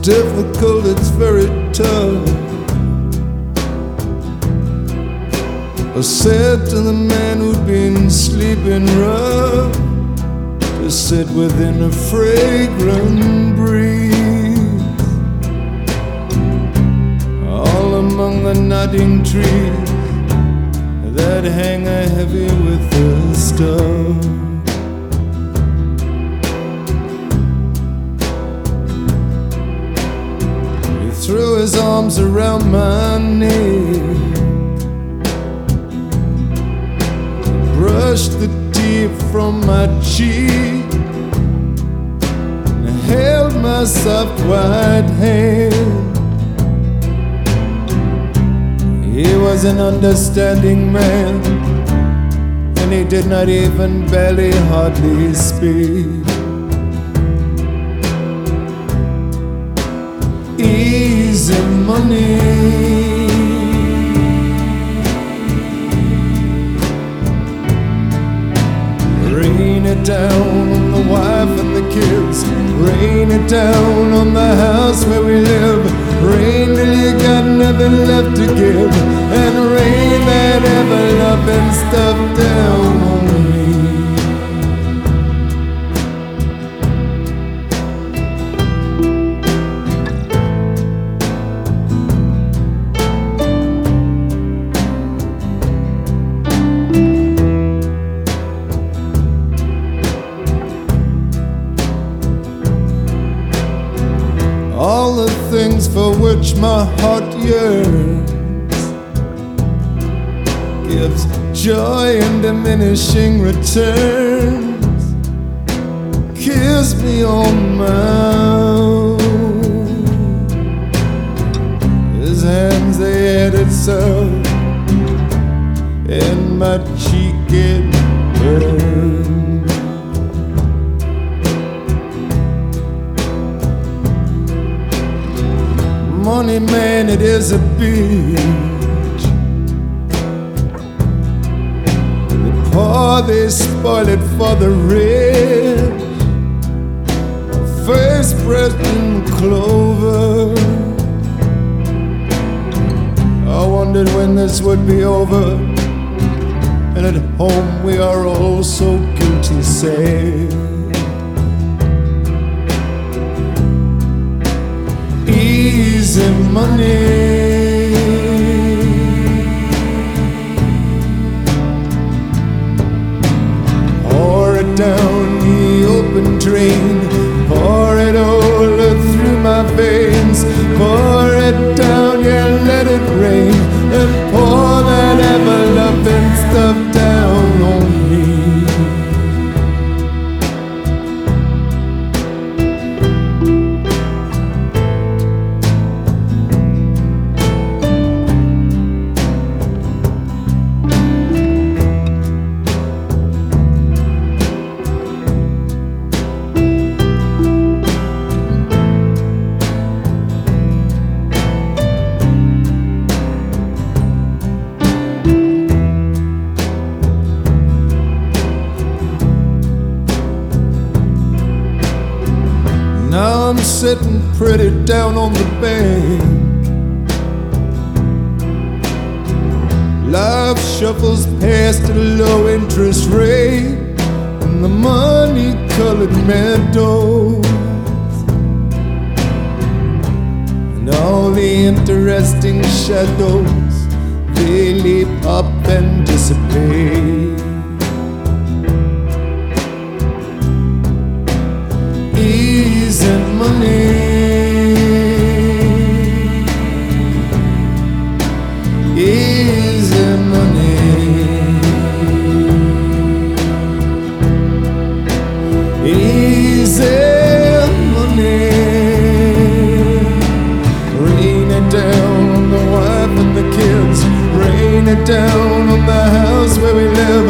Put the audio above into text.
difficult, it's very tough. I said to the man who'd been sleeping rough to sit within a fragrant breeze, all among the nodding trees that hang a heavy with the stuff. He threw his arms around my neck, brushed the tear from my cheek, and held my soft white hand. He was an understanding man, and he did not even barely hardly speak. Easy money, rain it down on the wife and the kids, rain it down on the house where we live, rain till you got nothing left to give, and rain that ever-loving stuff down on me. All the things for which my heart yearns gives joy in diminishing returns, kiss me on my own. His hands, they had itself in my cheek, it burned. Money, man, it is a bitch. The poor, they spoil it for the rich. First breath in clover, I wondered when this would be over, and at home we are all so guilty, say. Easy money, pour it down the open drain, pour it all through my veins, pour it down, yeah, let it rain, and pour that ever-loving stuff down on me. Now I'm sitting pretty down on the bank. Life shuffles past at a low interest rate in the money-colored meadows, and all the interesting shadows, they leap up and dissipate. Easy money, easy money, easy money. Rain it down on the wife and the kids, rain it down on the house where we live,